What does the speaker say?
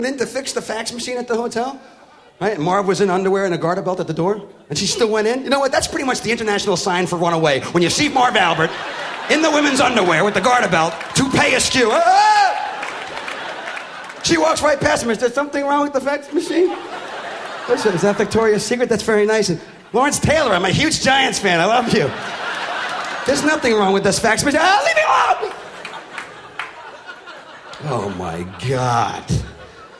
in to fix the fax machine at the hotel. Right? And Marv was in underwear and a garter belt at the door. And she still went in. You know what? That's pretty much the international sign for run away. When you see Marv Albert in the women's underwear with the garter belt, toupee askew. Ah! She walks right past him. Is there something wrong with the fax machine? Listen, is that Victoria's Secret? That's very nice. And Lawrence Taylor, I'm a huge Giants fan. I love you. There's nothing wrong with this fax machine. Ah, leave me alone! Oh, my God.